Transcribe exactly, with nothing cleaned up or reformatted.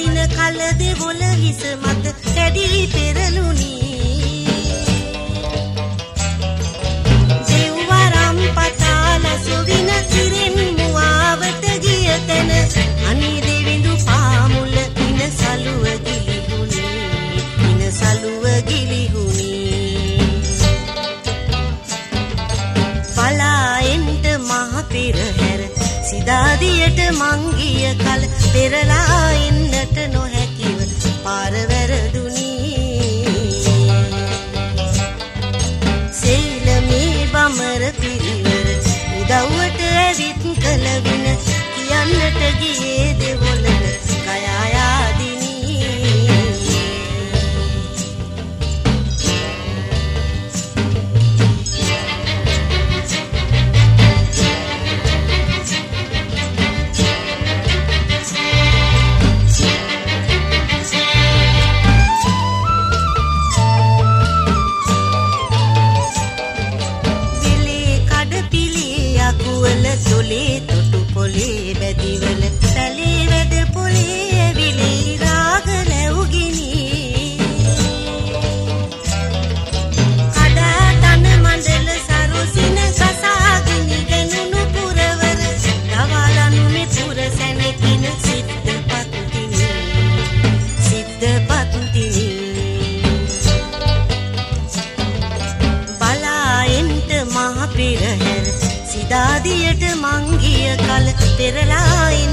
වඩින කල දෙවොල හිස මත කැඩී පෙරළුණි දෙව්වරම් පතාල සුවින කිරෙන් මුවාවට ගිය තැන අනි දෙවිඳු පාමුල ඉන සලුව ගිලිහුණි ඉන සලුව ගිලිහුණි බලාෙන්ට මහ පෙරහැර සිදාදියට මංගිය කල පෙරලා එන්නට නොහැකිව පාර වැරදුනි සීලමේ බමර පිරිවර උදව්වට ඇවිත් කල වින කියන්නට ගියේ දෙවොලට කයායාදිනි තොලේ තොටු පොලේ බැදිවල සැලේ වැඩ පොලේ ඇවිලේ රාග ලැබුගිනි කඩා තන මණ්ඩල සරුසින සසාගිනි ගනුණු පුරවර දවලනු මේ පුර සැනකින සිද්ධ පත්තිනි සිද්ධ පත්තිනි බලාෙන්ට මහ පෙරහැර සිදාදියට මංගිය කල පෙරලා